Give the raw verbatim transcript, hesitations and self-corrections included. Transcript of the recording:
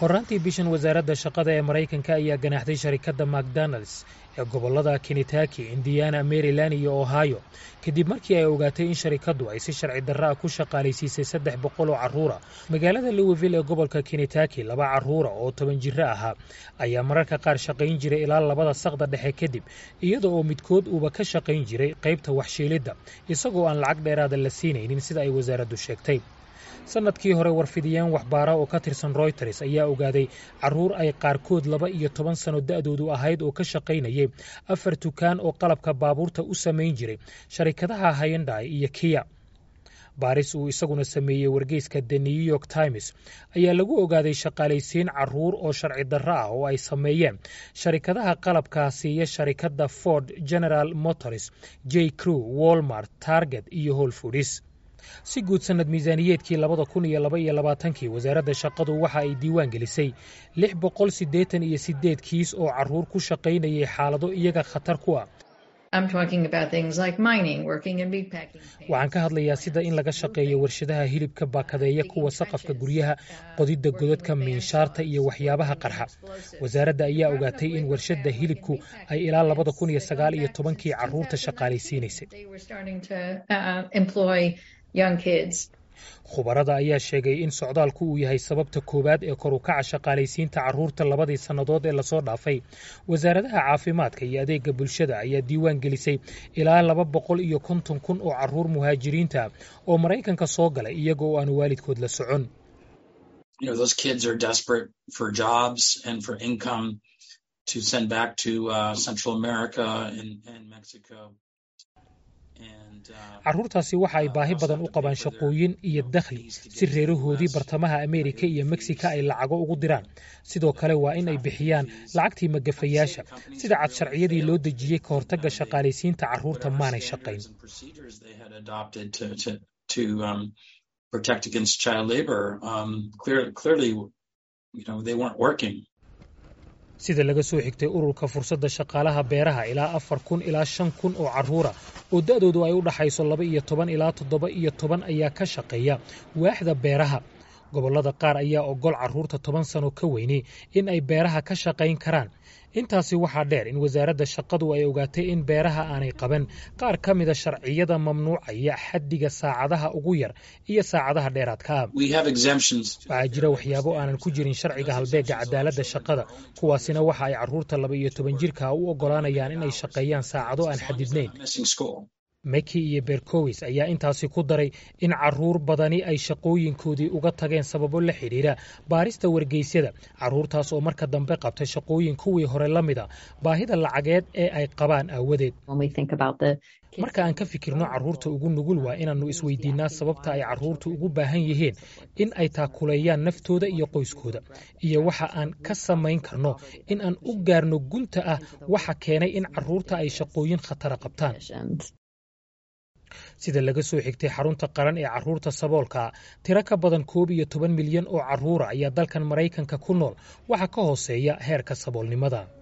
horaantii bishan wasaaradda shaqada ee Mareykanka ayaa ganaaxday sharikadda McDonald's ee gobolada Kentucky, Indiana, Maryland iyo Ohio kadib markii ay ogaatay in sharikaddu ay si sharci darro ah ku shaqaaleysiisay saddex boqol oo carruur ah. Magaalada Louisville ee gobolka Kentucky, laba carruur oo toban jir ahaa ayaa mararka qaar shaqayn jiray ilaa labada saqda dhexe kadib, iyada oo midkood uuba ka shaqayn jiray qaybta waxshiilidda isagoo aan lacag dheeraad la siinaynin sida ay wasaaraddu sheegtay. sanadkii hore warfidiyeen waxbaara oo ka tirsan Reuters ayaa ogaaday carruur ay qaarkood laba iyo toban sano da'doodu ahayd oo ka shaqaynayay afar dukaan oo qalabka baabuurta u samayn jiray sharikadaha Hyundai iyo Kia. baaris uu isaguna sameeyey wargeyska The New York Times ayaa lagu ogaaday shaqaalaysiin carruur oo sharci darro ah oo ay sameeyeen sharikadaha qalabkaasi iyo sharikadda Ford, General Motors, J. Crew, Walmart, Target iyo Whole Foods. si guud sanad miisaaniyeedkii labada kun iyo laba iyo labaatankii wasaaradda shaqadu waxa ay diiwaan gelisay lix boqol siddeetan iyo siddeed kiis oo carruur ku shaqaynayay xaalado iyaga khatar ku ah. waxaan ka hadlayaa sida in laga shaqeeyo warshadaha hilibka, baakadeeya kuwa saqafka guryaha, qodidda godadka, miinshaarta iyo waxyaabaha qarxa. wasaaradda ayaa ogaatay in warshadda hilibku ay ilaa labada kun iyo sagaal iyo tobankii carruurta shaqaalaysiinaysay. khubarada ayaa sheegay in socdaalku uu yahay sababta koowaad ee kor u kaca shaqaalaysiinta carruurta labadii sannadood ee lasoo dhaafay. wasaaradaha caafimaadka iyo adeegga bulshada ayaa diiwaan gelisay ilaa laba boqol iyo konton kun oo carruur muhaajiriinta oo Maraykanka soo galay iyaga oo aan waalidkood la socon. carruurtaasi waxa ay baahi badan u qabaan shaqooyin iyo dakhli si reerahoodii bartamaha Ameerika iyo Mexico ay lacago ugu diraan. sidoo kale waa in ay bixiyaan lacagtii magafayaasha. sida cad sharciyadii loo dejiyey ka hortagga shaqaalaysiinta carruurta maanay shaqayn. sida laga soo xigtay ururka fursadda shaqaalaha beeraha, ilaa afar kun ilaa shan kun oo carruura oo da'doodu ay u dhaxayso laba iyo toban ilaa toddoba iyo toban ayaa ka shaqeeya waaxda beeraha. gobollada qaar ayaa ogol carruurta toban sano ka weyni in ay beeraha ka shaqayn karaan. intaasi waxaa dheer in wasaaradda shaqadu ay ogaatay in beeraha aanay qaban qaar ka mida sharciyada mamnuucaya xaddiga saacadaha ugu yar iyo saacadaha dheeraadka ah. waxaa jira waxyaabo aanan ku jirin sharciga halbeegga cadaaladda shaqada, kuwaasina waxa ay carruurta laba iyo toban jirka u oggolaanayaan in ay shaqeeyaan saacado aan xadidnayn. Meki iyo Berkowitz ayaa intaasi ku daray in carruur badani ay shaqooyinkoodii uga tageen sababo la xidhiidha baarista wargeysyada. carruurtaas oo marka dambe qabtay shaqooyin kuwii hore la mida baahida lacageed ee ay qabaan aawadeed. marka aan ka fikirno carruurta ugu nugul waa inaannu isweydiinnaa sababta ay carruurtu ugu baahan yihiin in ay taakuleeyaan naftooda iyo qoyskooda, iyo waxa aan ka samayn karno in aan u gaarno gunta ah waxa keenay in carruurta ay shaqooyin khatara qabtaan. sida laga soo xigtay xarunta qaran ee carruurta saboolka, tiro ka badan koob iyo toban milyan oo carruura ayaa dalkan Maraykanka ku nool waxa ka hooseeya heerka saboolnimada.